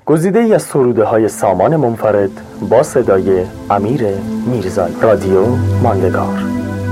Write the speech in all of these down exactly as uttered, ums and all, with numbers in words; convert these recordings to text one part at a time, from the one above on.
گزیده‌ای از سروده های سامان منفرد با صدای امیر میرزایی. رادیو ماندگار.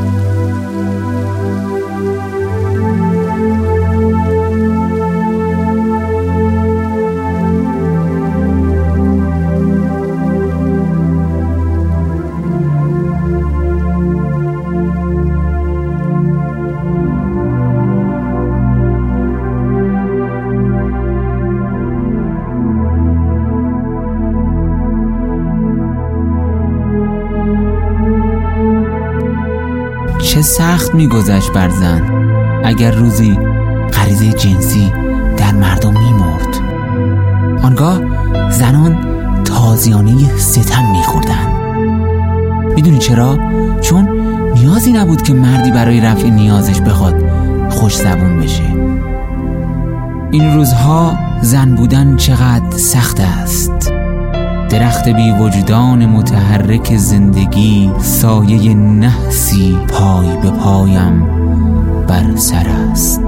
چه سخت می‌گذشت بر زن اگر روزی غریزه جنسی در مردم می‌مرد. آنگاه زنان تازیانه ستم می‌خوردند. میدونی چرا؟ چون نیازی نبود که مردی برای رفع نیازش بخواد خوش زبون بشه. این روزها زن بودن چقدر سخت است. درخت بی وجدان متحرک زندگی، سایه نحسی پای به پایم بر سر است.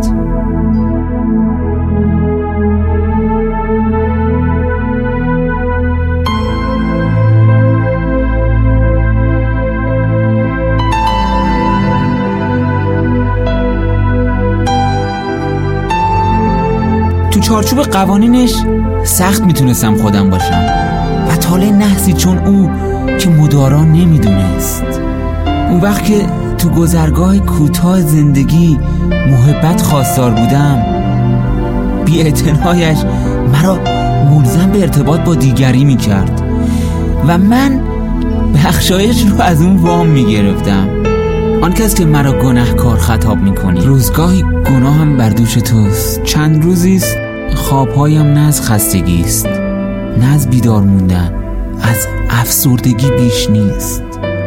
تو چارچوب قوانینش سخت میتونستم خودم باشم و طالع نحسی چون او که مدارا نمیدونست. اون وقت که تو گذرگاه کوتاه زندگی محبت خواستار بودم، بی اعتنایش مرا ملزم به ارتباط با دیگری میکرد و من بخشایش رو از اون وام میگرفتم. آن کس که مرا گناهکار خطاب میکنی، روزگاهی گناهم بر دوش توست. چند روزیست خوابهایم نه از خستگی است، نه از بیدار موندن، از افسردگی بیش نیست.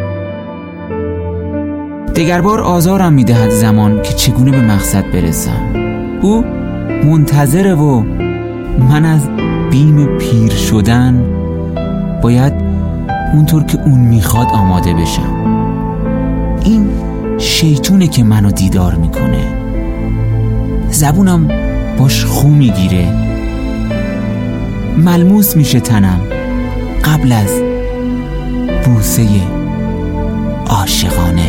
دگربار آزارم میدهد زمان که چگونه به مقصد برسم. او منتظره و من از بیم پیر شدن باید اونطور که اون میخواد آماده بشم. این شیطونه که منو دیدار میکنه، زبونم باش خو میگیره، ملموس میشه تنم قبل از بوسه عاشقانه.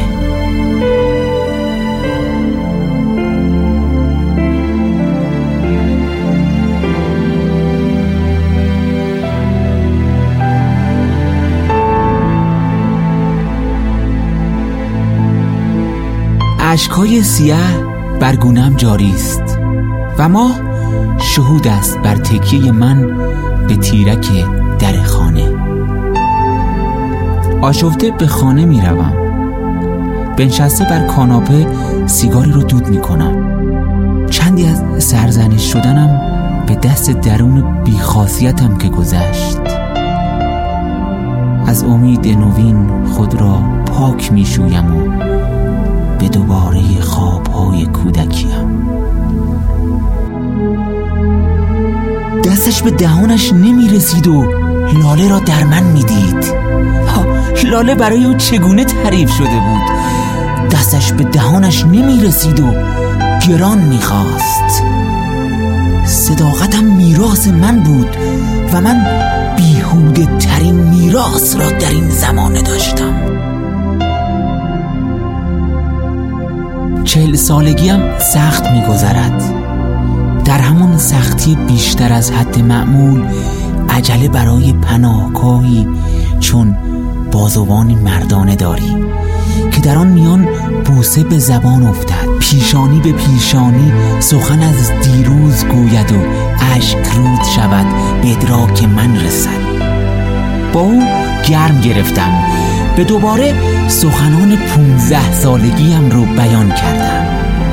اشکای سیاه بر گونه‌ام جاری است و ماه شهود است بر تکیه من به تیرک در خانه. آشفته به خانه می روم، بنشسته بر کاناپه سیگاری رو دود می کنم. چندی از سرزنش شدنم به دست درون بیخاصیتم که گذشت. از امید نوین خود را پاک می شویم و به دوباره خوابهای کودکیم. دستش به دهانش نمی رسید و لاله را در من می دید. لاله برای او چگونه تعریف شده بود. دستش به دهانش نمی رسید و گران می خواست. صداقتم میراث من بود و من بیهوده ترین میراث را در این زمانه داشتم. چهل سالگیم سخت می گذرد. در همون سختی بیشتر از حد معمول عجله برای پناهگاهی چون بازوانی مردانه داری که در آن میان بوسه به زبان افتد، پیشانی به پیشانی سخن از دیروز گوید و اشک رود شود به ادراک من رسد. با او گرم گرفتم، به دوباره سخنان پونزده سالگیم رو بیان کردم.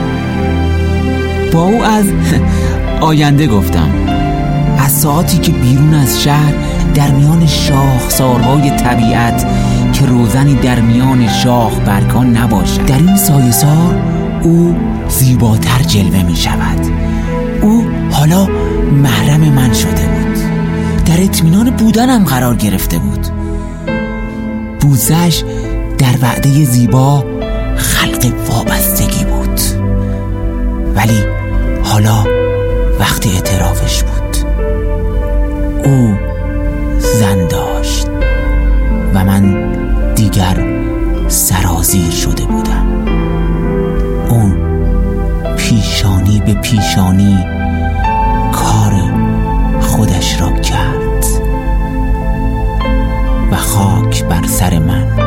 با او از آینده گفتم، از ساعتی که بیرون از شهر در میان شاخسارهای طبیعت که روزنی در میان شاخ برگان نباشد، در این سایه‌سار او زیباتر جلوه می شود. او حالا محرم من شده بود، در اطمینان بودنم قرار گرفته بود. بوسه‌اش در وعده زیبا خلق وابستگی بود، ولی حالا وقت اعترافش بود. او زن داشت و من دیگر سرازیر شده بودم. اون پیشانی به پیشانی کار خودش را کرد و خاک بر سر من.